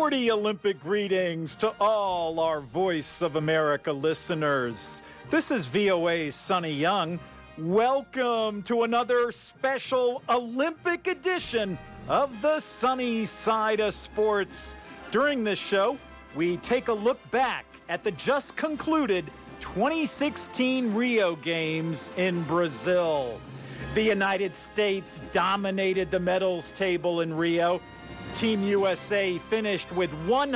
Sporty Olympic greetings to all our Voice of America listeners. This is VOA's Sonny Young. Welcome to another special Olympic edition of the Sunny Side of Sports. During this show, we take a look back at the just concluded 2016 Rio Games in Brazil. The United States dominated the medals table in Rio. Team USA finished with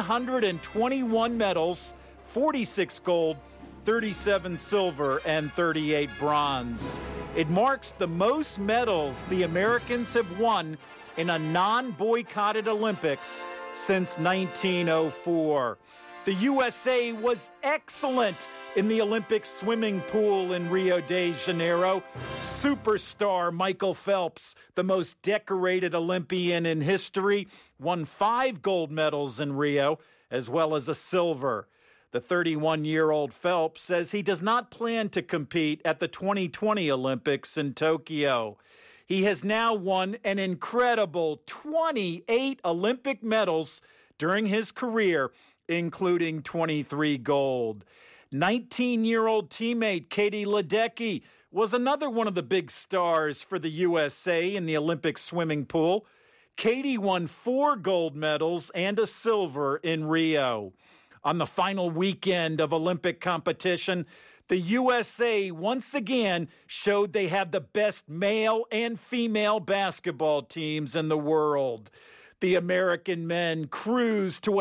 121 medals, 46 gold, 37 silver, and 38 bronze. It marks the most medals the Americans have won in a non-boycotted Olympics since 1904. The USA was excellent in the Olympic swimming pool in Rio de Janeiro. Superstar Michael Phelps, the most decorated Olympian in history, won 5 gold medals in Rio, as well as a silver. The 31-year-old Phelps says he does not plan to compete at the 2020 Olympics in Tokyo. He has now won an incredible 28 Olympic medals during his career, including 23 gold. 19-year-old teammate Katie Ledecky was another one of the big stars for the USA in the Olympic swimming pool. Katie won 4 gold medals and a silver in Rio. On the final weekend of Olympic competition, the USA once again showed they have the best male and female basketball teams in the world. The American men cruised to a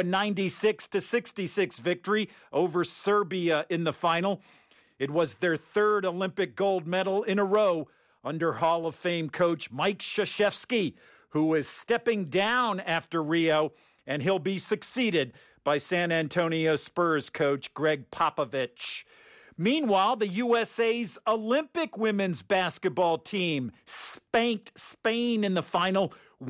96-66 victory over Serbia in the final. It was their 3rd Olympic gold medal in a row under Hall of Fame coach Mike Krzyzewski, who is stepping down after Rio, and he'll be succeeded by San Antonio Spurs coach Greg Popovich. Meanwhile, the USA's Olympic women's basketball team spanked Spain in the final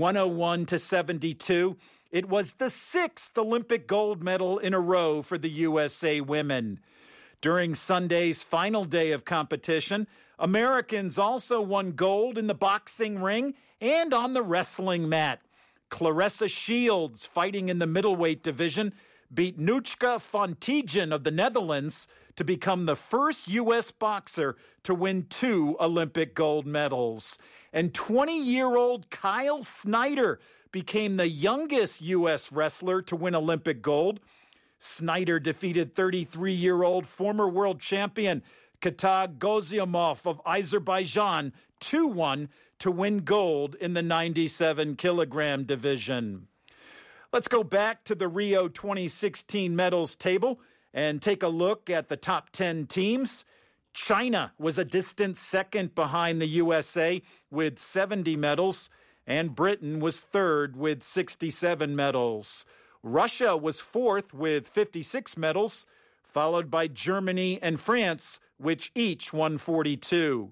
101-72. It was the 6th Olympic gold medal in a row for the USA women. During Sunday's final day of competition, Americans also won gold in the boxing ring and on the wrestling mat. Claressa Shields, fighting in the middleweight division, beat Nuchka van Tiegen of the Netherlands to become the first U.S. boxer to win 2 Olympic gold medals. And 20-year-old Kyle Snyder became the youngest U.S. wrestler to win Olympic gold. Snyder defeated 33-year-old former world champion Katag Goziamov of Azerbaijan 2-1 to win gold in the 97-kilogram division. Let's go back to the Rio 2016 medals table and take a look at the top 10 teams. China was a distant second behind the USA with 70 medals, and Britain was third with 67 medals. Russia was fourth with 56 medals, followed by Germany and France, which each won 42.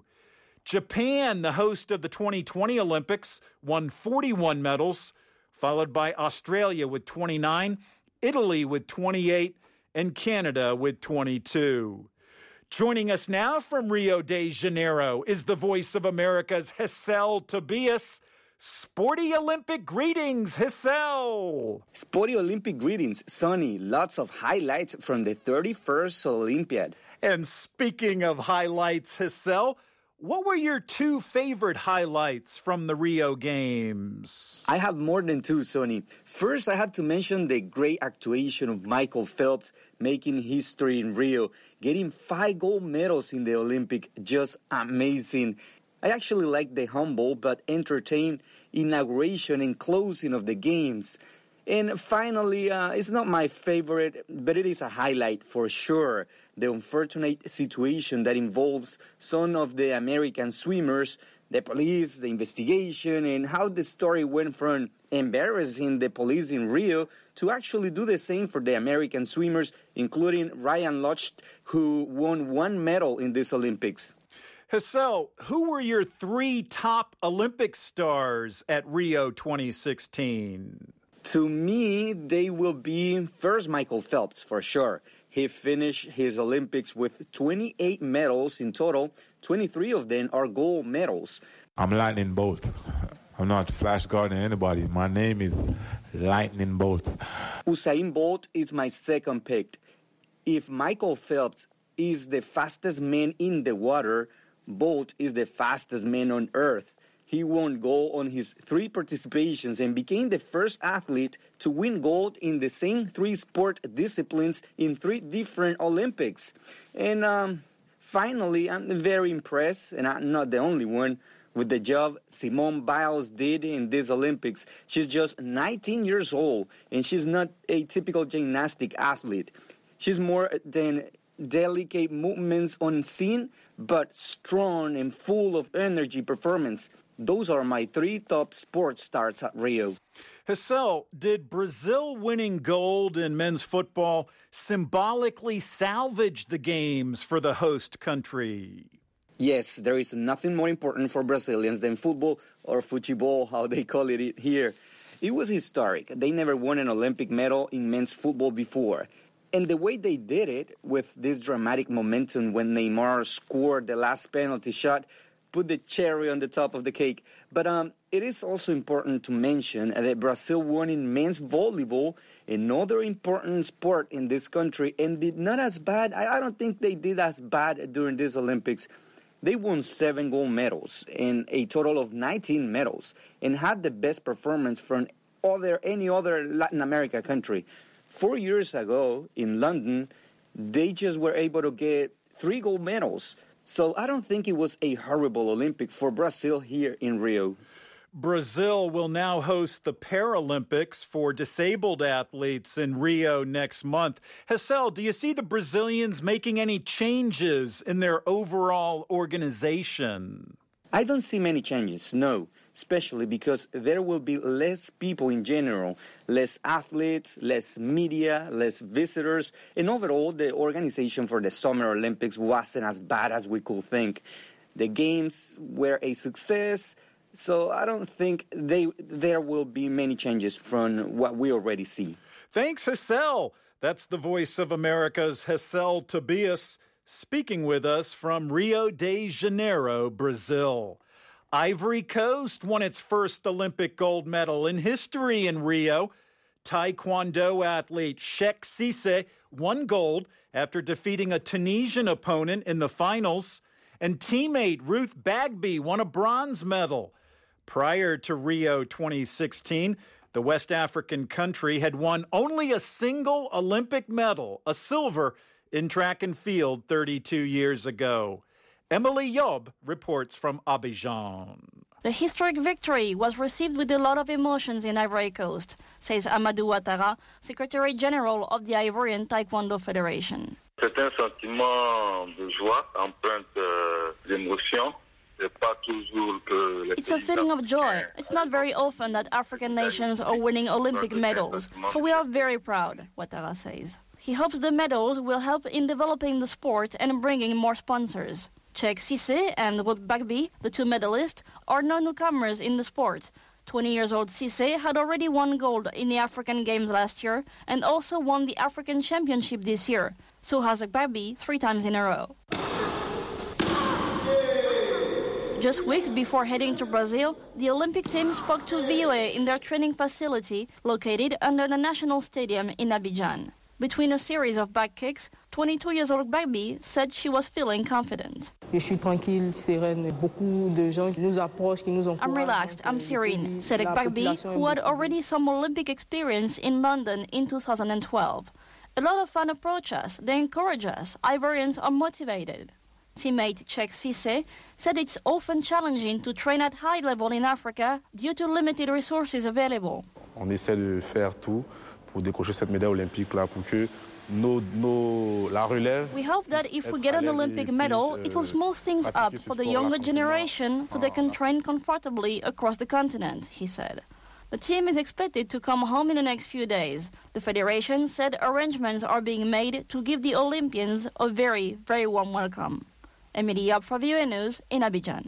Japan, the host of the 2020 Olympics, won 41 medals, followed by Australia with 29, Italy with 28, and Canada with 22. Joining us now from Rio de Janeiro is the Voice of America's Hessel Tobias. Sporty Olympic greetings, Hessel. Sporty Olympic greetings, Sonny. Lots of highlights from the 31st Olympiad. And speaking of highlights, Hessel, what were your 2 favorite highlights from the Rio Games? I have more than 2, Sonny. First, I had to mention the great actuation of Michael Phelps making history in Rio, getting 5 gold medals in the Olympic. Just amazing. I actually like the humble but entertaining inauguration and closing of the games. And finally, it's not my favorite, but it is a highlight for sure. The unfortunate situation that involves some of the American swimmers, the police, the investigation, and how the story went from embarrassing the police in Rio to actually do the same for the American swimmers, including Ryan Lochte, who won 1 medal in this Olympics. Hessel, who were your 3 top Olympic stars at Rio 2016? To me, they will be first Michael Phelps, for sure. He finished his Olympics with 28 medals in total. 23 of them are gold medals. I'm liking both. I'm not Flash Gordon anybody. My name is Lightning Bolt. Usain Bolt is my second pick. If Michael Phelps is the fastest man in the water, Bolt is the fastest man on earth. He won gold on his 3 participations and became the first athlete to win gold in the same 3 sport disciplines in 3 different Olympics. And finally, I'm very impressed, and I'm not the only one, with the job Simone Biles did in these Olympics. She's just 19 years old, and she's not a typical gymnastic athlete. She's more than delicate movements on scene, but strong and full of energy performance. Those are my 3 top sports stars at Rio. Gisele, did Brazil winning gold in men's football symbolically salvage the games for the host country? Yes, there is nothing more important for Brazilians than football, or futebol, how they call it here. It was historic. They never won an Olympic medal in men's football before. And the way they did it, with this dramatic momentum when Neymar scored the last penalty shot, put the cherry on the top of the cake. But it is also important to mention that Brazil won in men's volleyball, another important sport in this country, and did not as bad. I don't think they did as bad during these Olympics. They won 7 gold medals and a total of 19 medals, and had the best performance from any other Latin America country. 4 years ago in London, they just were able to get 3 gold medals. So I don't think it was a horrible Olympic for Brazil here in Rio. Brazil will now host the Paralympics for disabled athletes in Rio next month. Gisele, do you see the Brazilians making any changes in their overall organization? I don't see many changes, no. Especially because there will be less people in general, less athletes, less media, less visitors, and overall the organization for the Summer Olympics wasn't as bad as we could think. The games were a success, so I don't think there will be many changes from what we already see. Thanks, Gisele. That's the Voice of America's Gisele Tobias speaking with us from Rio de Janeiro, Brazil. Ivory Coast won its first Olympic gold medal in history in Rio. Taekwondo athlete Cheikh Cissé won gold after defeating a Tunisian opponent in the finals. And teammate Ruth Bagby won a bronze medal. Prior to Rio 2016, the West African country had won only a single Olympic medal, a silver, in track and field 32 years ago. Emily Yob reports from Abidjan. The historic victory was received with a lot of emotions in Ivory Coast, says Amadou Ouattara, Secretary General of the Ivorian Taekwondo Federation. C'est un sentiment de joie, empreinte d'émotion. It's a feeling of joy. It's not very often that African nations are winning Olympic medals, so we are very proud, Ouattara says. He hopes the medals will help in developing the sport and bringing more sponsors. Cheikh Cissé and Ruth Bagby, the 2 medalists, are no newcomers in the sport. 20-year-old Cissé had already won gold in the African Games last year and also won the African Championship this year. So has Bagby 3 times in a row. Just weeks before heading to Brazil, the Olympic team spoke to VOA in their training facility located under the National Stadium in Abidjan. Between a series of back kicks, 22-year-old Bagby said she was feeling confident. I'm relaxed, I'm serene, said Bagby, who had already some Olympic experience in London in 2012. A lot of fans approach us, they encourage us, Ivorians are motivated. Teammate Cheikh Cissé said it's often challenging to train at high level in Africa due to limited resources available. On essaie de faire tout pour décrocher cette médaille olympique là pour que la relève. We hope that if we get an Olympic medal, it will smooth things up for the younger generation so they can train comfortably across the continent, he said. The team is expected to come home in the next few days. The federation said arrangements are being made to give the Olympians a very, very warm welcome. Emily Yob for VOA News in Abidjan.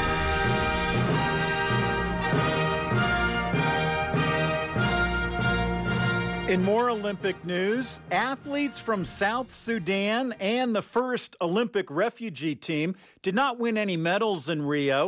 In more Olympic news, athletes from South Sudan and the first Olympic refugee team did not win any medals in Rio,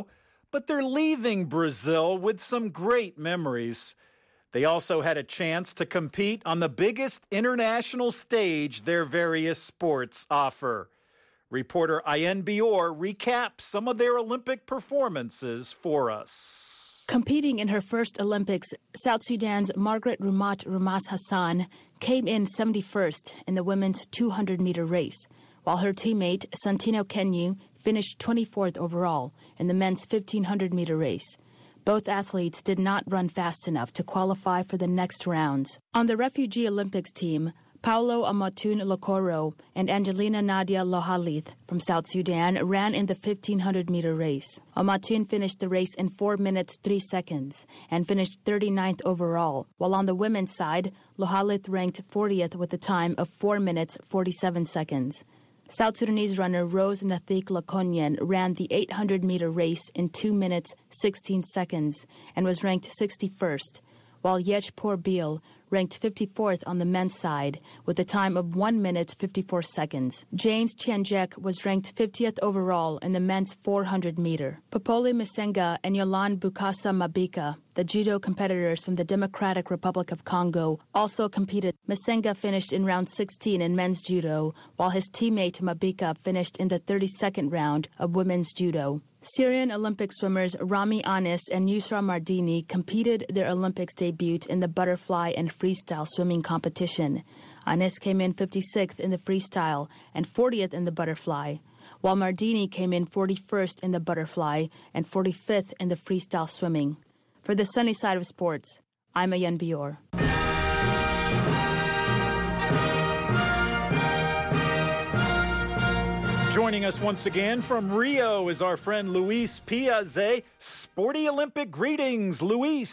but they're leaving Brazil with some great memories. They also had a chance to compete on the biggest international stage their various sports offer. Reporter Ayen Bior recaps some of their Olympic performances for us. Competing in her first Olympics, South Sudan's Margaret Rumat Rumas Hassan came in 71st in the women's 200-meter race, while her teammate Santino Kenyu finished 24th overall in the men's 1,500-meter race. Both athletes did not run fast enough to qualify for the next rounds. On the Refugee Olympics team, Paulo Amatun Lokoro and Angelina Nadia Lohalith from South Sudan ran in the 1,500-meter race. Amatun finished the race in 4 minutes 3 seconds and finished 39th overall, while on the women's side, Lohalith ranked 40th with a time of 4 minutes 47 seconds. South Sudanese runner Rose Nathik Lakonyan ran the 800-meter race in 2 minutes 16 seconds and was ranked 61st, while Yechpour Beal ranked 54th on the men's side with a time of 1 minute 54 seconds. James Chianjek was ranked 50th overall in the men's 400-meter. Popole Masenga and Yolande Bukasa Mabika, the judo competitors from the Democratic Republic of Congo, also competed. Masenga finished in round 16 in men's judo, while his teammate Mabika finished in the 32nd round of women's judo. Syrian Olympic swimmers Rami Anis and Yusra Mardini competed their Olympics debut in the butterfly and freestyle swimming competition. Anis came in 56th in the freestyle and 40th in the butterfly, while Mardini came in 41st in the butterfly and 45th in the freestyle swimming. For the sunny side of sports, I'm Ayen Bior. Joining us once again from Rio is our friend Luis Piazze. Sporty Olympic greetings, Luis.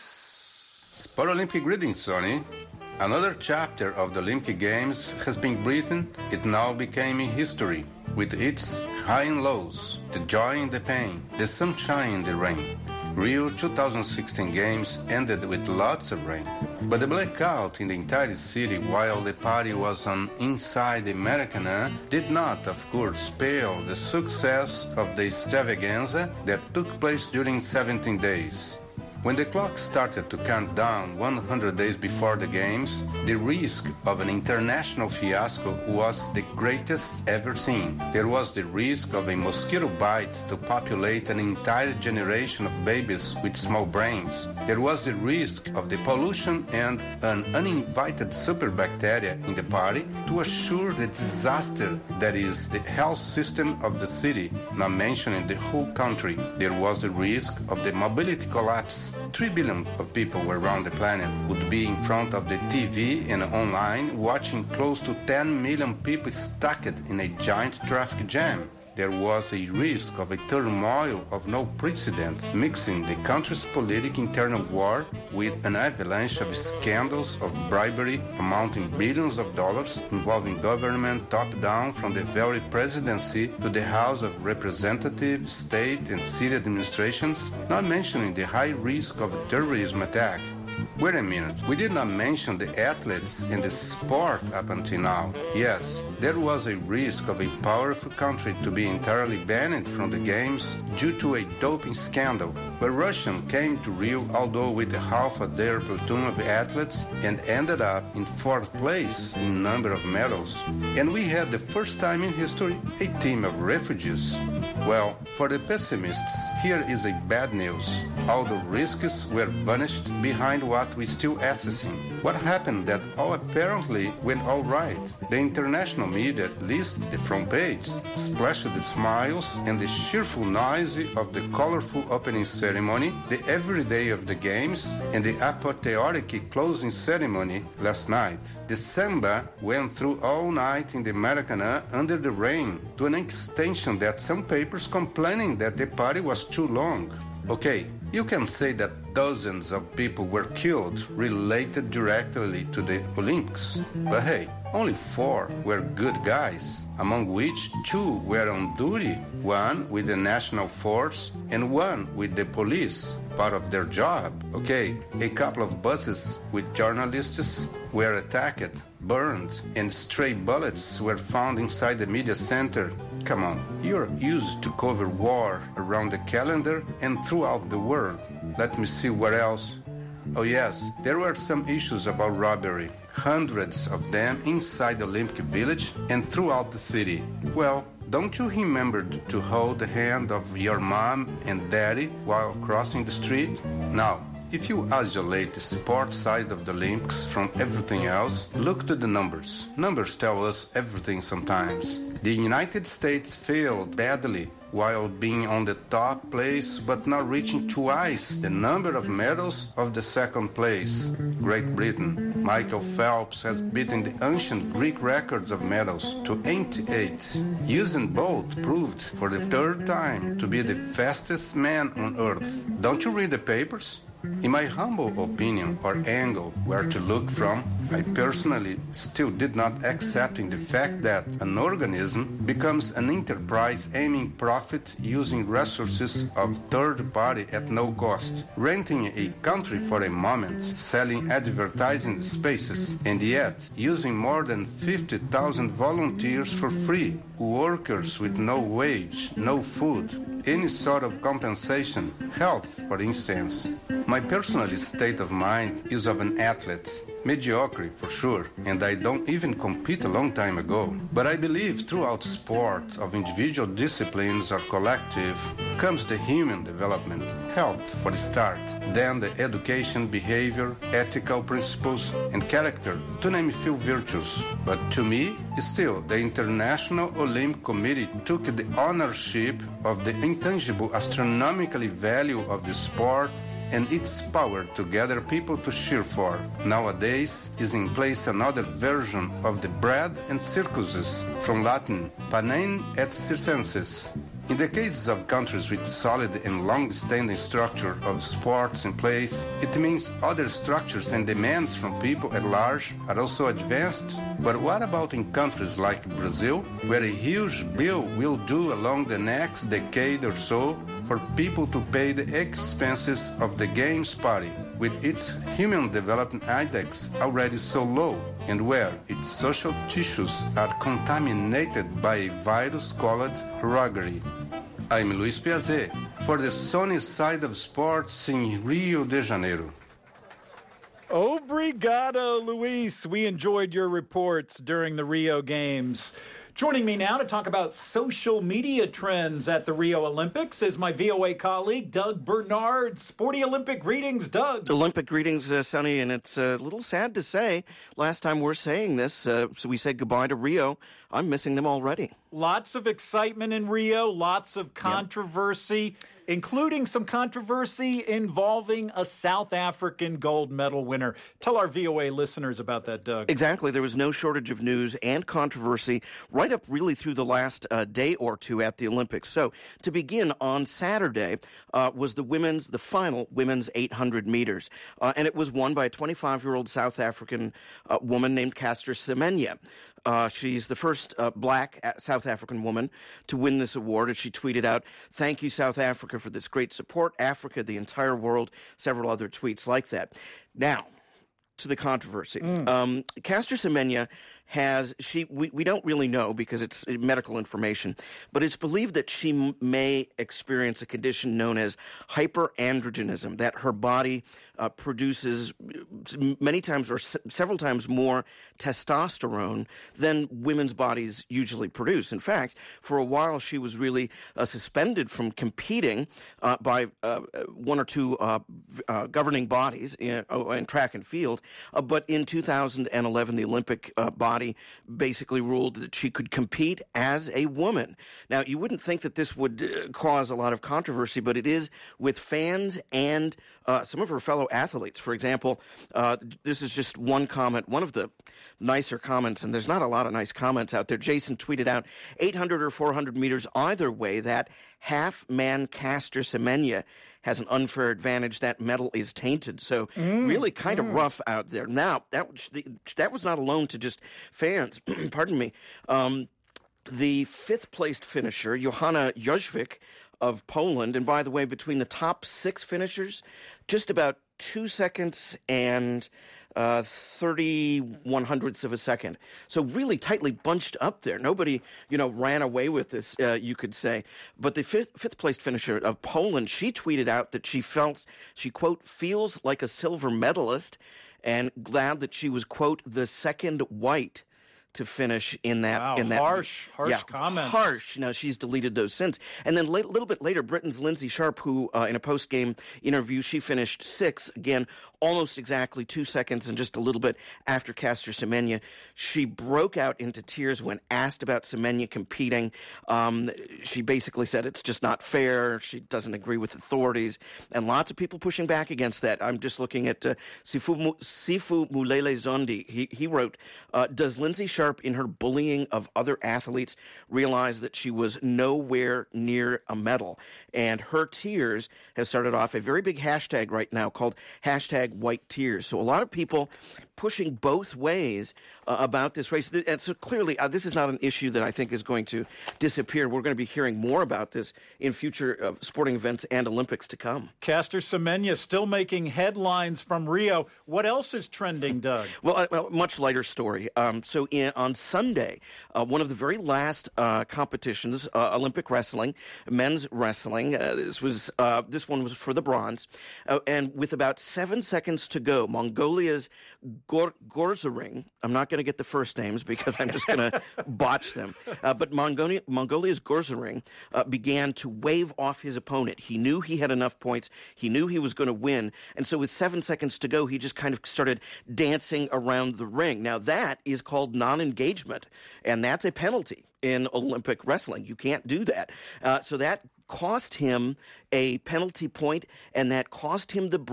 Sport Olympic greetings, Sonny. Another chapter of the Olympic Games has been written. It now became history, with its high and lows, the joy and the pain, the sunshine and the rain. Rio 2016 Games ended with lots of rain, but the blackout in the entire city while the party was on inside the Maracanã did not, of course, spoil the success of the extravaganza that took place during 17 days. When the clock started to count down 100 days before the Games, the risk of an international fiasco was the greatest ever seen. There was the risk of a mosquito bite to populate an entire generation of babies with small brains. There was the risk of the pollution and an uninvited superbacteria in the party to assure the disaster that is the health system of the city, not mentioning the whole country. There was the risk of the mobility collapse. 3 billion of people around the planet would be in front of the TV and online watching close to 10 million people stuck in a giant traffic jam. There was a risk of a turmoil of no precedent, mixing the country's political internal war with an avalanche of scandals of bribery amounting billions of dollars involving government top-down from the very presidency to the House of Representatives, state and city administrations, not mentioning the high risk of a terrorism attack. Wait a minute, we did not mention the athletes and the sport up until now. Yes, there was a risk of a powerful country to be entirely banned from the Games due to a doping scandal. But Russia came to Rio, although with half of their platoon of athletes, and ended up in 4th place in number of medals. And we had the first time in history a team of refugees. Well, for the pessimists, here is a bad news. All the risks were vanished behind what we still assessing. What happened that all apparently went all right? The international media, at least the front page, splashed the smiles and the cheerful noise of the colorful opening ceremony, the everyday of the Games, and the apotheotic closing ceremony last night. The samba went through all night in the Maracanã under the rain, to an extension that some papers complaining that the party was too long. Okay, you can say that dozens of people were killed related directly to the Olympics. But hey, only 4 were good guys, among which 2 were on duty, one with the national force and one with the police, part of their job. Okay, a couple of buses with journalists were attacked, burned, and stray bullets were found inside the media center. come on, you're used to cover war around the calendar and throughout the world. Let me see what else. Oh yes, there were some issues about robbery. Hundreds of them inside the Olympic Village and throughout the city. Well, don't you remember to hold the hand of your mom and daddy while crossing the street? Now, if you isolate the sport side of the Olympics from everything else, look to the numbers. Numbers tell us everything sometimes. The United States failed badly while being on the top place but not reaching twice the number of medals of the second place, Great Britain. Michael Phelps has beaten the ancient Greek records of medals to 88. Usain Bolt proved for the third time to be the fastest man on earth. Don't you read the papers? In my humble opinion or angle where to look from, I personally still did not accepting the fact that an organism becomes an enterprise aiming profit using resources of third party at no cost, renting a country for a moment, selling advertising spaces, and yet using more than 50,000 volunteers for free, workers with no wage, no food, any sort of compensation, health, for instance. My personal state of mind is of an athlete. Mediocre, for sure, and I don't even compete a long time ago. But I believe throughout sport, of individual disciplines or collective, comes the human development, health for the start, then the education, behavior, ethical principles, and character, to name a few virtues. But to me, still, the International Olympic Committee took the ownership of the intangible astronomically value of the sport and its power to gather people to cheer for. Nowadays is in place another version of the bread and circuses, from Latin, panem et circenses. In the cases of countries with solid and long-standing structure of sports in place, it means other structures and demands from people at large are also advanced. But what about in countries like Brazil, where a huge bill will do along the next decade or so for people to pay the expenses of the Games party, with its Human Development Index already so low, and where its social tissues are contaminated by a virus called roguery. I'm Luis Piazet for the sunny side of sports in Rio de Janeiro. Obrigado, Luis. We enjoyed your reports during the Rio Games. Joining me now to talk about social media trends at the Rio Olympics is my VOA colleague, Doug Bernard. Sporty Olympic greetings, Doug. Olympic greetings, Sonny, and it's a little sad to say, last time we're saying this, so we said goodbye to Rio. I'm missing them already. Lots of excitement in Rio, lots of controversy, including some controversy involving a South African gold medal winner. Tell our VOA listeners about that, Doug. Exactly. There was no shortage of news and controversy right up really through the last day or two at the Olympics. So to begin, on Saturday was the final women's 800 meters. And it was won by a 25-year-old South African woman named Caster Semenya. She's the first black South African woman to win this award, and she tweeted out, "Thank you, South Africa, for this great support. Africa, the entire world," several other tweets like that. Now, to the controversy. Caster Semenya we don't really know because it's medical information, but it's believed that she may experience a condition known as hyperandrogenism, that her body produces many times or several times more testosterone than women's bodies usually produce. In fact, for a while she was really suspended from competing by one or two governing bodies in track and field, but in 2011 the Olympic body basically ruled that she could compete as a woman. Now, you wouldn't think that this would cause a lot of controversy, but it is with fans and some of her fellow athletes. For example, this is just one comment, one of the nicer comments, and there's not a lot of nice comments out there. Jason tweeted out, 800 or 400 meters, either way, that half-man Caster Semenya has an unfair advantage. That medal is tainted. So really kind of rough out there. Now, that was not alone to just fans. Pardon me. The fifth-placed finisher, Johanna Jóźwik of Poland, and by the way, between the top six finishers, just about 2 seconds and 31/100ths of a second. So really tightly bunched up there. Nobody, ran away with this, you could say. But the fifth placed finisher of Poland, she tweeted out that she quote, feels like a silver medalist and glad that she was, quote, the second white to finish in that. Wow, in that harsh comments. Harsh. Now, she's deleted those since. And then a little bit later, Britain's Lindsay Sharp, who in a post-game interview, she finished 6th, again, almost exactly 2 seconds and just a little bit after Caster Semenya. She broke out into tears when asked about Semenya competing. She basically said it's just not fair. She doesn't agree with authorities. And lots of people pushing back against that. I'm just looking at Sifu Mulele Zondi. He wrote, does Lindsay Sharp, in her bullying of other athletes, realize that she was nowhere near a medal? And her tears have started off a very big hashtag right now called #WhiteTears. So a lot of people pushing both ways about this race. And so clearly, this is not an issue that I think is going to disappear. We're going to be hearing more about this in future sporting events and Olympics to come. Caster Semenya still making headlines from Rio. What else is trending, Doug? Well, a much lighter story. On Sunday, one of the very last competitions, Olympic wrestling, men's wrestling, this one was for the bronze, and with about 7 seconds to go, Mongolia's Gorzering, I'm not going to get the first names because I'm just going to botch them, but Mongolia's Gorzering began to wave off his opponent. He knew he had enough points. He knew he was going to win, and so with 7 seconds to go, he just kind of started dancing around the ring. Now, that is called non-engagement, and that's a penalty in Olympic wrestling. You can't do that. So that cost him a penalty point, and that cost him the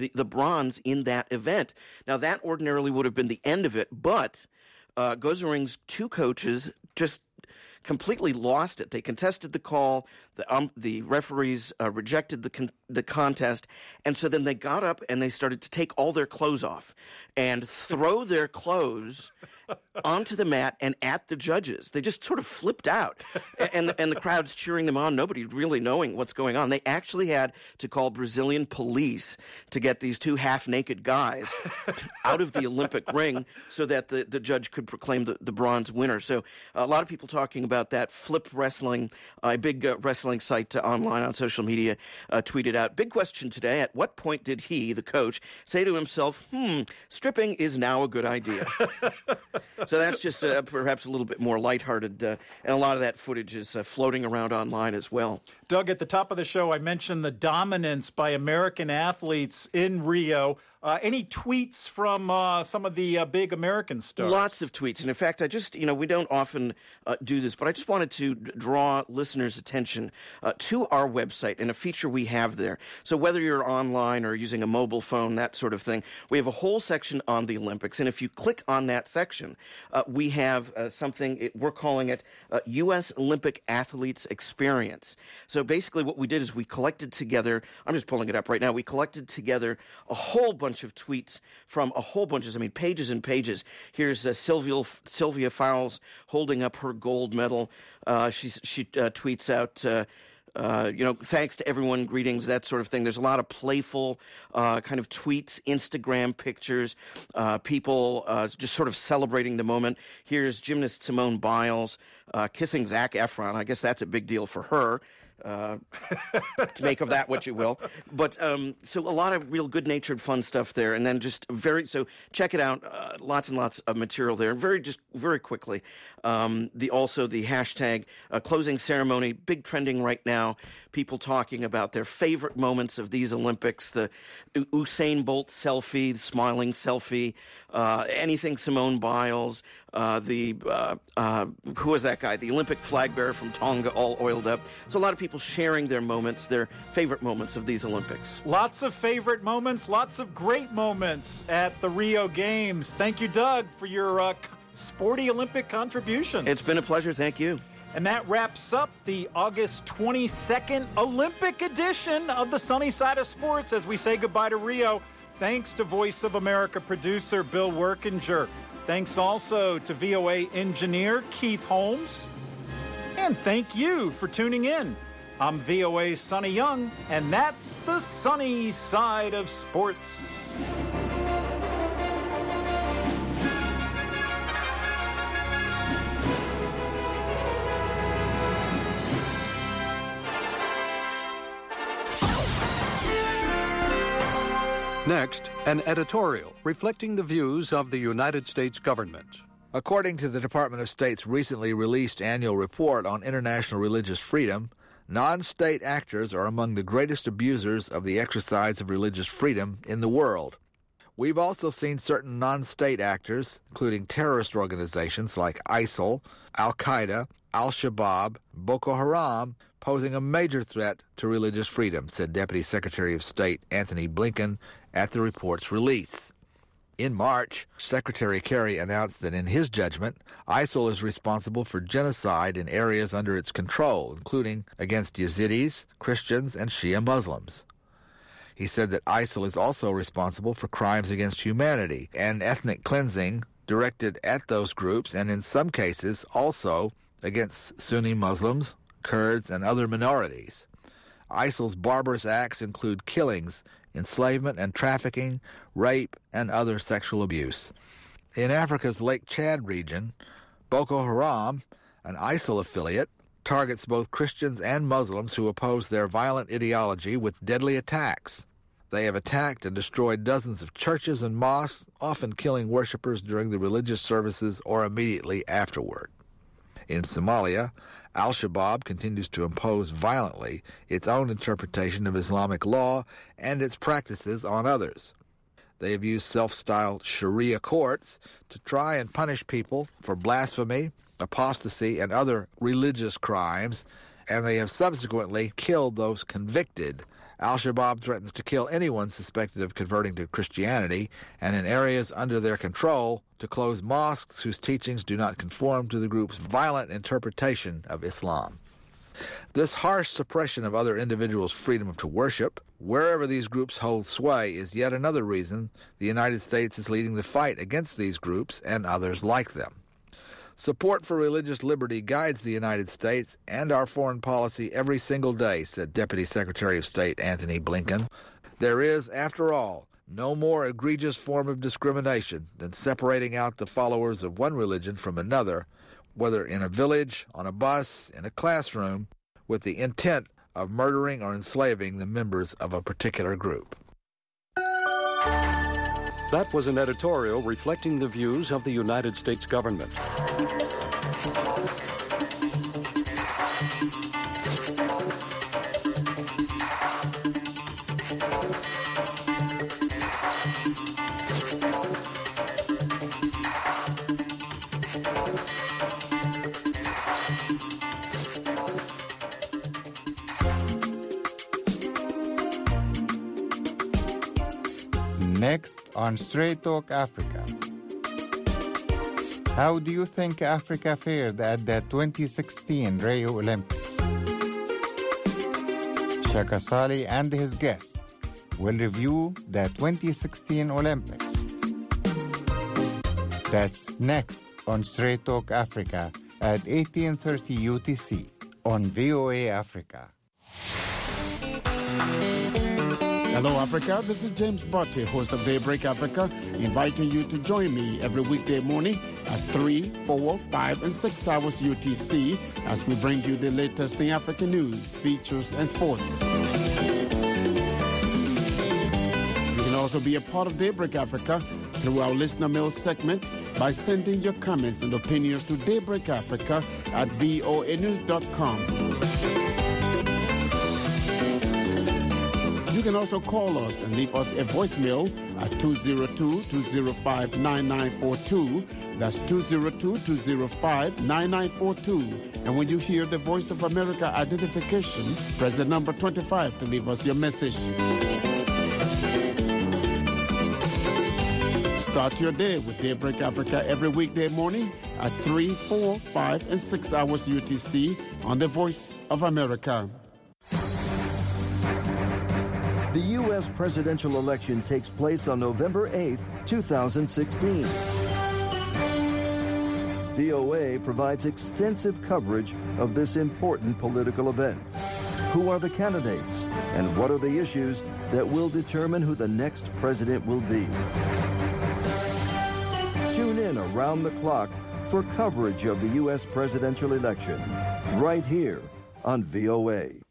bronze in that event. Now, that ordinarily would have been the end of it, but Gozering's two coaches just completely lost it. They contested the call. The referees rejected the contest, and so then they got up and they started to take all their clothes off and throw their clothes onto the mat and at the judges. They just sort of flipped out, and the crowd's cheering them on, nobody really knowing what's going on. They actually had to call Brazilian police to get these two half-naked guys out of the Olympic ring so that the judge could proclaim the bronze winner. So a lot of people talking about that. Flip Wrestling, a big wrestling site online on social media, tweeted out, big question today, at what point did he, the coach, say to himself, stripping is now a good idea? So that's just perhaps a little bit more lighthearted, and a lot of that footage is floating around online as well. Doug, at the top of the show, I mentioned the dominance by American athletes in Rio. Any tweets from some of the big American stars? Lots of tweets. And in fact, I just, we don't often do this, but I just wanted to draw listeners' attention to our website and a feature we have there. So whether you're online or using a mobile phone, that sort of thing, we have a whole section on the Olympics. And if you click on that section, we have something, we're calling it U.S. Olympic Athletes Experience. So basically what we did is we collected together, I'm just pulling it up right now, we collected together a whole bunch of tweets from a whole bunch of, pages and pages. Here's Sylvia Fowles holding up her gold medal. She tweets out, thanks to everyone, greetings, that sort of thing. There's a lot of playful kind of tweets, Instagram pictures, people just sort of celebrating the moment. Here's gymnast Simone Biles kissing Zac Efron. I guess that's a big deal for her. To make of that what you will. But so a lot of real good-natured fun stuff there, and then just so check it out, lots and lots of material there. And very quickly, the hashtag closing ceremony, big trending right now, people talking about their favorite moments of these Olympics, the Usain Bolt selfie, the smiling selfie, anything Simone Biles, who was that guy, the Olympic flag bearer from Tonga, all oiled up. So a lot of people sharing their moments, their favorite moments of these Olympics. Lots of favorite moments, lots of great moments at the Rio Games. Thank you, Doug, for your sporty Olympic contributions. It's been a pleasure. Thank you. And that wraps up the August 22nd Olympic edition of the Sunny Side of Sports as we say goodbye to Rio. Thanks to Voice of America producer Bill Workinger. Thanks also to VOA engineer Keith Holmes. And thank you for tuning in. I'm VOA's Sonny Young, and that's the sunny side of sports. Next, an editorial reflecting the views of the United States government. According to the Department of State's recently released annual report on international religious freedom, non-state actors are among the greatest abusers of the exercise of religious freedom in the world. We've also seen certain non-state actors, including terrorist organizations like ISIL, Al-Qaeda, Al-Shabaab, Boko Haram, posing a major threat to religious freedom, said Deputy Secretary of State Antony Blinken at the report's release. In March, Secretary Kerry announced that in his judgment, ISIL is responsible for genocide in areas under its control, including against Yazidis, Christians, and Shia Muslims. He said that ISIL is also responsible for crimes against humanity and ethnic cleansing directed at those groups, and in some cases also against Sunni Muslims, Kurds, and other minorities. ISIL's barbarous acts include killings, enslavement and trafficking, rape, and other sexual abuse. In Africa's Lake Chad region, Boko Haram, an ISIL affiliate, targets both Christians and Muslims who oppose their violent ideology with deadly attacks. They have attacked and destroyed dozens of churches and mosques, often killing worshippers during the religious services or immediately afterward. In Somalia, Al-Shabaab continues to impose violently its own interpretation of Islamic law and its practices on others. They have used self-styled Sharia courts to try and punish people for blasphemy, apostasy, and other religious crimes, and they have subsequently killed those convicted. Al-Shabaab threatens to kill anyone suspected of converting to Christianity, and in areas under their control, to close mosques whose teachings do not conform to the group's violent interpretation of Islam. This harsh suppression of other individuals' freedom to worship, wherever these groups hold sway, is yet another reason the United States is leading the fight against these groups and others like them. Support for religious liberty guides the United States and our foreign policy every single day, said Deputy Secretary of State Antony Blinken. There is, after all, no more egregious form of discrimination than separating out the followers of one religion from another, whether in a village, on a bus, in a classroom, with the intent of murdering or enslaving the members of a particular group. That was an editorial reflecting the views of the United States government. Next on Straight Talk Africa. How do you think Africa fared at the 2016 Rio Olympics? Shaka Sali and his guests will review the 2016 Olympics. That's next on Straight Talk Africa at 18:30 UTC on VOA Africa. Hello, Africa. This is James Barty, host of Daybreak Africa, inviting you to join me every weekday morning at 3, 4, 5, and 6 hours UTC as we bring you the latest in African news, features, and sports. You can also be a part of Daybreak Africa through our listener mail segment by sending your comments and opinions to Daybreak Africa at voanews.com. You can also call us and leave us a voicemail at 202-205-9942. That's 202-205-9942. And when you hear the Voice of America identification, press the number 25 to leave us your message. Start your day with Daybreak Africa every weekday morning at 3, 4, 5, and 6 hours UTC on the Voice of America. The U.S. presidential election takes place on November 8, 2016. VOA provides extensive coverage of this important political event. Who are the candidates? And what are the issues that will determine who the next president will be? Tune in around the clock for coverage of the U.S. presidential election, right here on VOA.